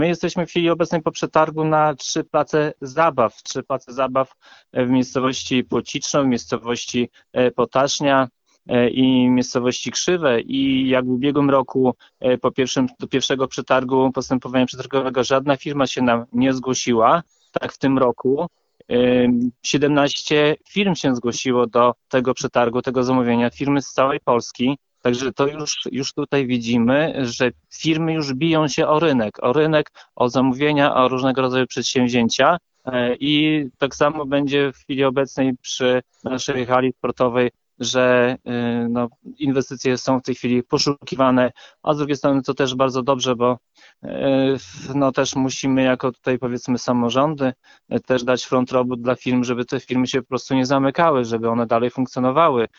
My jesteśmy w chwili obecnej po przetargu na 3 place zabaw w miejscowości Płociczno, w miejscowości Potasznia i miejscowości Krzywe i jak w ubiegłym roku do pierwszego przetargu postępowania przetargowego żadna firma się nam nie zgłosiła, tak w tym roku 17 firm się zgłosiło do tego przetargu, tego zamówienia, firmy z całej Polski. Także to już tutaj widzimy, że firmy już biją się o rynek, o zamówienia, o różnego rodzaju przedsięwzięcia i tak samo będzie w chwili obecnej przy naszej hali sportowej, że no, inwestycje są w tej chwili poszukiwane, a z drugiej strony to też bardzo dobrze, bo no też musimy jako tutaj powiedzmy samorządy też dać front robót dla firm, żeby te firmy się po prostu nie zamykały, żeby one dalej funkcjonowały.